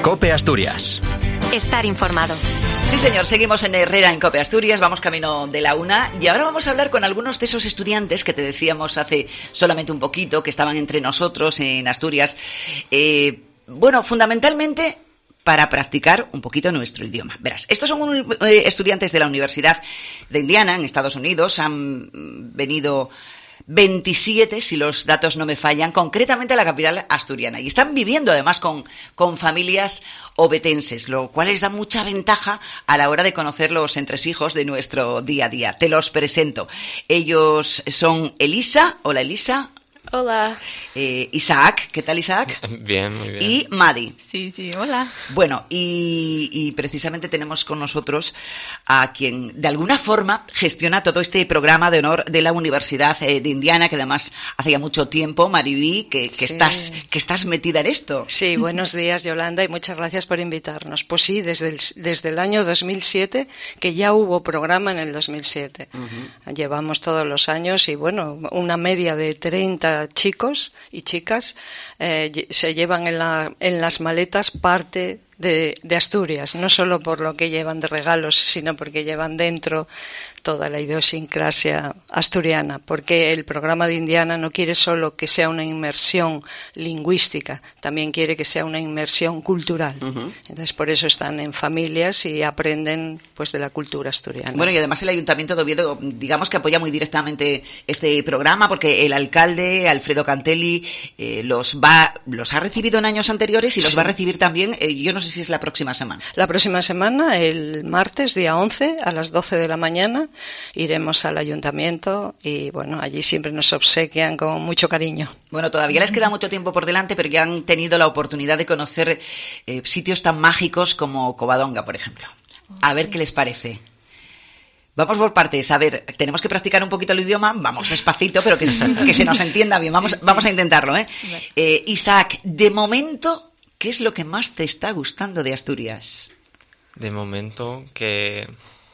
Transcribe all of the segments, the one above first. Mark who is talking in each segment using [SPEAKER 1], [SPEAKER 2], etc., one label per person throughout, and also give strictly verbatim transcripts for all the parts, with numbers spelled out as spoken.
[SPEAKER 1] COPE Asturias.
[SPEAKER 2] Estar informado.
[SPEAKER 3] Sí, señor, seguimos en Herrera, en COPE Asturias, vamos camino de la una y ahora vamos a hablar con algunos de esos estudiantes que te decíamos hace solamente un poquito, que estaban entre nosotros en Asturias. Eh, bueno, fundamentalmente para practicar un poquito nuestro idioma. Verás, estos son un, eh, estudiantes de la Universidad de Indiana, en Estados Unidos, han venido veintisiete, si los datos no me fallan, concretamente a la capital asturiana. Y están viviendo además con, con familias obetenses, lo cual les da mucha ventaja a la hora de conocer los entresijos de nuestro día a día. Te los presento. Ellos son Elisa. Hola, Elisa.
[SPEAKER 4] Hola.
[SPEAKER 3] Eh, Isaac, ¿qué tal, Isaac?
[SPEAKER 5] Bien, muy bien.
[SPEAKER 3] Y Madi.
[SPEAKER 4] Sí, sí, hola.
[SPEAKER 3] Bueno, y, y precisamente tenemos con nosotros a quien de alguna forma gestiona todo este programa de honor de la Universidad de Indiana, que además hace ya mucho tiempo, Mariví, que, que,
[SPEAKER 6] Sí.
[SPEAKER 3] estás, que estás metida en esto.
[SPEAKER 6] Sí, buenos días, Yolanda, y muchas gracias por invitarnos. Pues sí, desde el, desde el año dos mil siete, que ya hubo programa en el dos mil siete. Uh-huh. Llevamos todos los años y, bueno, una media de treinta chicos y chicas eh, se llevan en, la, en las maletas parte de, de Asturias, no solo por lo que llevan de regalos, sino porque llevan dentro toda la idiosincrasia asturiana, porque el programa de Indiana no quiere solo que sea una inmersión lingüística, también quiere que sea una inmersión cultural. Uh-huh. Entonces, por eso están en familias y aprenden pues de la cultura asturiana.
[SPEAKER 3] Bueno, y además el Ayuntamiento de Oviedo, digamos que apoya muy directamente este programa, porque el alcalde, Alfredo Cantelli, eh, los va los ha recibido en años anteriores y los sí. va a recibir también, eh, yo no sé si es la próxima semana.
[SPEAKER 6] La próxima semana, el martes, día once, a las doce de la mañana, iremos al ayuntamiento y bueno, allí siempre nos obsequian con mucho cariño.
[SPEAKER 3] Bueno, todavía les queda mucho tiempo por delante, pero ya han tenido la oportunidad de conocer eh, sitios tan mágicos como Covadonga, por ejemplo. A ver qué les parece. Vamos por partes. A ver, tenemos que practicar un poquito el idioma. Vamos despacito, pero que, que se nos entienda bien. Vamos, vamos a intentarlo, ¿eh? eh Isaac, de momento, ¿qué es lo que más te está gustando de Asturias?
[SPEAKER 5] De momento que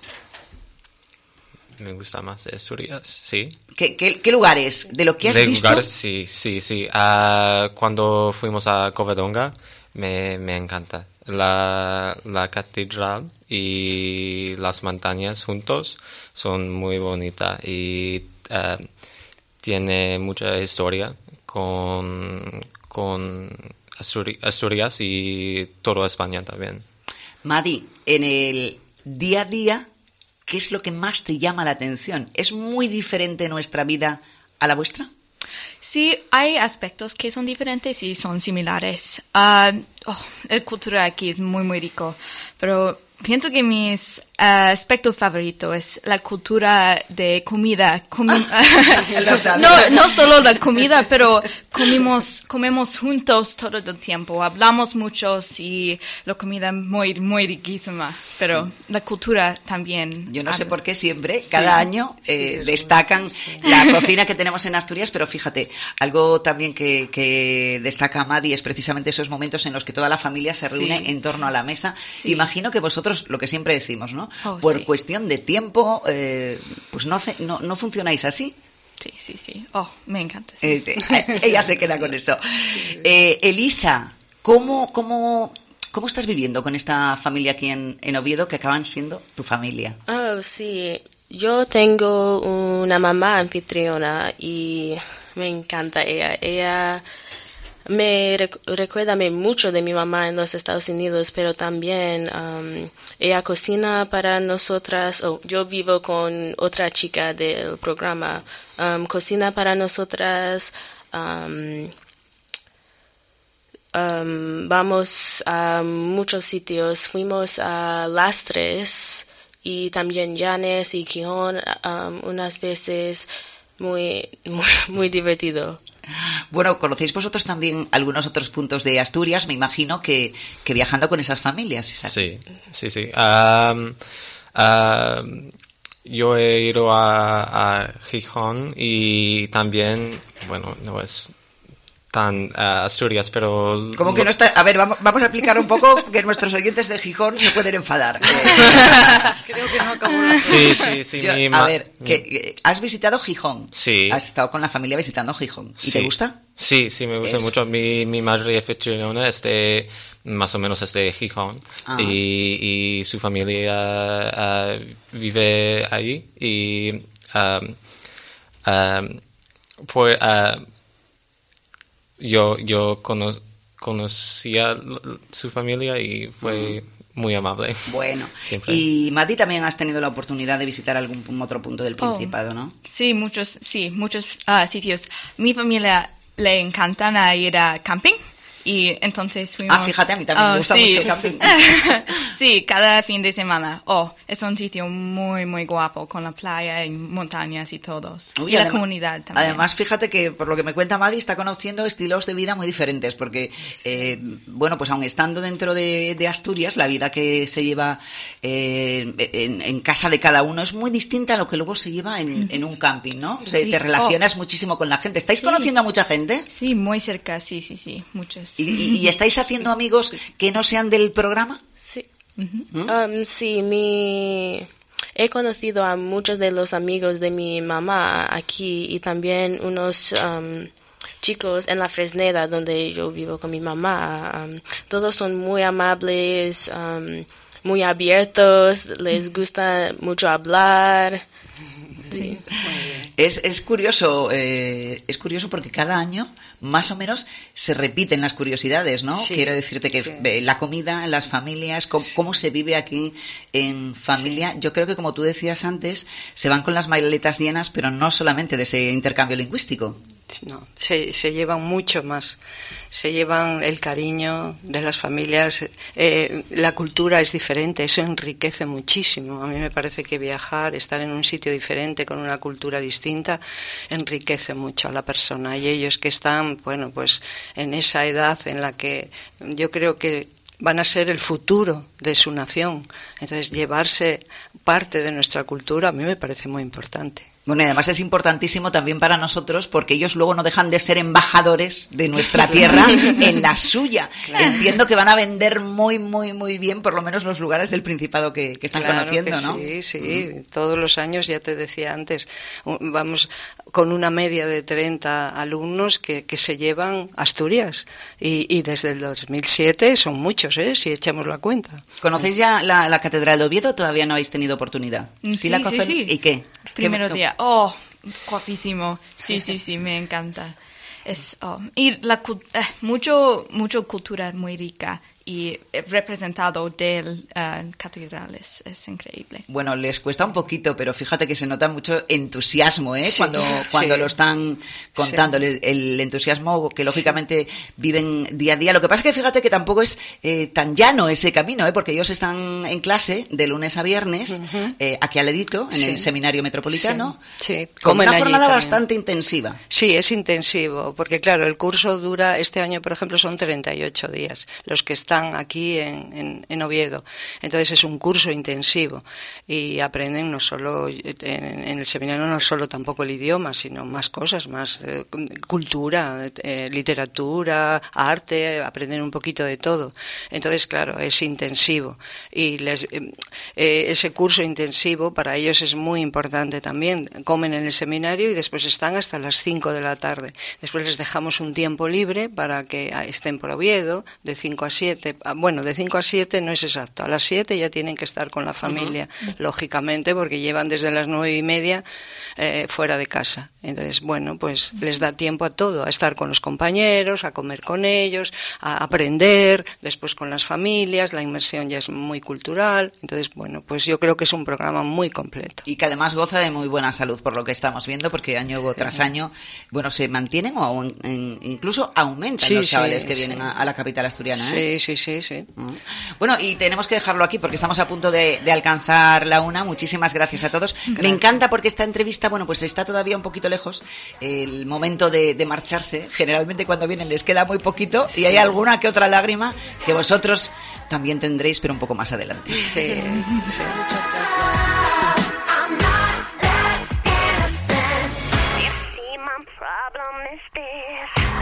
[SPEAKER 5] me gusta más de Asturias, sí.
[SPEAKER 3] ¿Qué, qué, qué lugares? ¿De lo que has
[SPEAKER 5] de
[SPEAKER 3] visto?
[SPEAKER 5] Lugares, sí, sí, sí. Uh, cuando fuimos a Covadonga, me, me encanta. La, la catedral y las montañas juntos son muy bonitas y uh, tiene mucha historia con, con Asturi- Asturias y toda España también.
[SPEAKER 3] Madi, en el día a día, ¿qué es lo que más te llama la atención? ¿Es muy diferente nuestra vida a la vuestra?
[SPEAKER 4] Sí, hay aspectos que son diferentes y son similares. Uh, oh, la cultura aquí es muy, muy rico, pero pienso que mi uh, aspecto favorito es la cultura de comida. Comi- no, no solo la comida, pero comimos, comemos juntos todo el tiempo. Hablamos mucho y la comida es muy, muy riquísima, pero la cultura también.
[SPEAKER 3] Yo no sé por qué siempre, cada sí. año, eh, sí, destacan sí. la cocina que tenemos en Asturias, pero fíjate, algo también que, que destaca Madi es precisamente esos momentos en los que toda la familia se reúne sí. en torno a la mesa. Sí. Imagino que vosotros, lo que siempre decimos, ¿no? Oh, Por sí. cuestión de tiempo, eh, pues no, no, no funcionáis así.
[SPEAKER 4] Sí, sí, sí. Oh, me encanta. Sí.
[SPEAKER 3] Eh, eh, ella se queda con eso. Eh, Elisa, ¿cómo, cómo, ¿cómo estás viviendo con esta familia aquí en, en Oviedo que acaban siendo tu familia?
[SPEAKER 4] Oh, sí. Yo tengo una mamá anfitriona y me encanta ella. Ella me rec- recuerda mucho de mi mamá en los Estados Unidos, pero también um, ella cocina para nosotras. Oh, yo vivo con otra chica del programa. Um, cocina para nosotras. Um, um, vamos a muchos sitios. Fuimos a Lastres y también Llanes y Gijón um, unas veces. Muy, muy, muy divertido.
[SPEAKER 3] Bueno, ¿conocéis vosotros también algunos otros puntos de Asturias? Me imagino que, que viajando con esas familias. ¿Sabes?
[SPEAKER 5] Sí, sí, sí. Um, uh, yo he ido a, a Gijón y también, bueno, no es tan uh, Asturias, pero...
[SPEAKER 3] Como que no está... A ver, vamos, vamos a explicar un poco que nuestros oyentes de Gijón se pueden enfadar.
[SPEAKER 6] Creo que no acabó la...
[SPEAKER 5] Sí, sí, sí.
[SPEAKER 3] Yo,
[SPEAKER 5] mi
[SPEAKER 3] a
[SPEAKER 5] ma...
[SPEAKER 3] ver, que, ¿has visitado Gijón?
[SPEAKER 5] Sí.
[SPEAKER 3] ¿Has estado con la familia visitando Gijón? ¿Y
[SPEAKER 5] sí.
[SPEAKER 3] te gusta?
[SPEAKER 5] Sí, sí, me gusta
[SPEAKER 3] es...
[SPEAKER 5] mucho. Mi, mi madre anfitriona es de, más o menos es de Gijón. Ah. Y, y su familia uh, vive ahí. Y... Um, um, pues... Uh, Yo, yo cono, conocía su familia y fue mm. muy amable.
[SPEAKER 3] Bueno,
[SPEAKER 5] siempre.
[SPEAKER 3] Y Mati, también has tenido la oportunidad de visitar algún otro punto del Principado, oh. ¿no?
[SPEAKER 4] Sí, muchos, sí, muchos uh, sitios. Mi familia le encantan a ir a camping. Y entonces fuimos...
[SPEAKER 3] Ah, fíjate, a mí también oh, me gusta
[SPEAKER 4] sí.
[SPEAKER 3] mucho el camping.
[SPEAKER 4] Sí, cada fin de semana. Oh, es un sitio muy, muy guapo, con la playa y montañas y todos. Uy, y además, la comunidad también.
[SPEAKER 3] Además, fíjate que, por lo que me cuenta Madi, está conociendo estilos de vida muy diferentes, porque, eh, bueno, pues aun estando dentro de, de Asturias, la vida que se lleva eh, en, en casa de cada uno es muy distinta a lo que luego se lleva en, en un camping, ¿no? O sea, sí. Te relacionas oh. muchísimo con la gente. ¿Estáis sí. conociendo a mucha gente?
[SPEAKER 4] Sí, muy cerca, sí, sí, sí, muchos.
[SPEAKER 3] ¿Y, y, y estáis haciendo amigos que no sean del programa?
[SPEAKER 1] Sí. Uh-huh. Um, sí, mi... he conocido a muchos de los amigos de mi mamá aquí y también unos um, chicos en la Fresneda donde yo vivo con mi mamá. Um, todos son muy amables, um, muy abiertos, les gusta mucho hablar. Sí.
[SPEAKER 3] Es, es curioso, eh, es curioso porque cada año más o menos se repiten las curiosidades, ¿no? Sí, quiero decirte que sí. La comida, las familias, cómo, sí. cómo se vive aquí en familia. Sí. Yo creo que, como tú decías antes, se van con las maletas llenas, pero no solamente de ese intercambio lingüístico.
[SPEAKER 6] No, se, se llevan mucho más. Se llevan el cariño de las familias. Eh, la cultura es diferente, eso enriquece muchísimo. A mí me parece que viajar, estar en un sitio diferente, con una cultura distinta, enriquece mucho a la persona. Y ellos que están, bueno, pues en esa edad en la que yo creo que van a ser el futuro de su nación. Entonces, llevarse parte de nuestra cultura a mí me parece muy importante.
[SPEAKER 3] Bueno, y además es importantísimo también para nosotros porque ellos luego no dejan de ser embajadores de nuestra tierra en la suya. Claro. Entiendo que van a vender muy, muy, muy bien por lo menos los lugares del Principado que, que están
[SPEAKER 6] claro
[SPEAKER 3] conociendo,
[SPEAKER 6] que
[SPEAKER 3] ¿no?
[SPEAKER 6] Sí, sí. Mm. Todos los años, ya te decía antes, vamos con una media de treinta alumnos que, que se llevan Asturias. Y, y desde el dos mil siete son muchos, ¿eh? Si echamos la cuenta.
[SPEAKER 3] ¿Conocéis ya la, la Catedral de Oviedo o todavía no habéis tenido oportunidad?
[SPEAKER 4] Sí,
[SPEAKER 3] ¿Sí, la
[SPEAKER 4] sí, sí.
[SPEAKER 3] ¿Y qué?
[SPEAKER 4] Primero
[SPEAKER 3] ¿Qué?
[SPEAKER 4] día. Oh, guapísimo. Sí, sí, sí, me encanta. Es, oh, y la eh, mucho, mucho cultura muy rica y representado del uh, catedral es, es increíble.
[SPEAKER 3] Bueno, les cuesta un poquito, pero fíjate que se nota mucho entusiasmo, ¿eh?
[SPEAKER 6] Sí,
[SPEAKER 3] cuando cuando
[SPEAKER 6] sí.
[SPEAKER 3] lo están contando, sí. el, el entusiasmo que lógicamente sí. viven día a día. Lo que pasa es que fíjate que tampoco es eh, tan llano ese camino, ¿eh? Porque ellos están en clase de lunes a viernes, uh-huh. eh, aquí al ladito, en sí. el Seminario Metropolitano,
[SPEAKER 6] sí. Sí.
[SPEAKER 3] con una jornada bastante intensiva.
[SPEAKER 6] Sí, es intensivo, porque claro, el curso dura, este año por ejemplo son treinta y ocho días, los que están están aquí en, en, en Oviedo. Entonces es un curso intensivo y aprenden no solo en, en el seminario, no solo tampoco el idioma, sino más cosas, más eh, cultura, eh, literatura, arte, aprenden un poquito de todo. Entonces, claro, es intensivo y les, eh, ese curso intensivo para ellos es muy importante también. Comen en el seminario y después están hasta las cinco de la tarde. Después les dejamos un tiempo libre para que estén por Oviedo, de cinco a siete. Bueno, de cinco a siete no es exacto. A las siete ya tienen que estar con la familia, uh-huh. lógicamente, porque llevan desde las nueve y media eh, fuera de casa. Entonces, bueno, pues les da tiempo a todo, a estar con los compañeros, a comer con ellos, a aprender, después con las familias, la inmersión ya es muy cultural. Entonces, bueno, pues yo creo que es un programa muy completo.
[SPEAKER 3] Y que además goza de muy buena salud, por lo que estamos viendo, porque año tras año, bueno, se mantienen o aún, en, incluso aumentan sí, los chavales sí, que vienen sí. a, a la capital asturiana, ¿eh?
[SPEAKER 6] Sí, sí, sí, sí.
[SPEAKER 3] Bueno, y tenemos que dejarlo aquí porque estamos a punto de, de alcanzar la una. Muchísimas gracias a todos. Gracias. Me encanta porque esta entrevista, bueno, pues está todavía un poquito lejos. El momento de, de marcharse, generalmente cuando vienen les queda muy poquito sí. y hay alguna que otra lágrima que vosotros también tendréis, pero un poco más adelante.
[SPEAKER 6] Sí, sí.
[SPEAKER 1] Muchas gracias.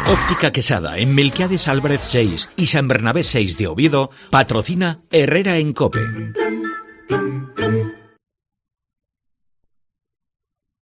[SPEAKER 2] Óptica Quesada, en Melquiades Álvarez seis y San Bernabé seis de Oviedo, patrocina Herrera en COPE.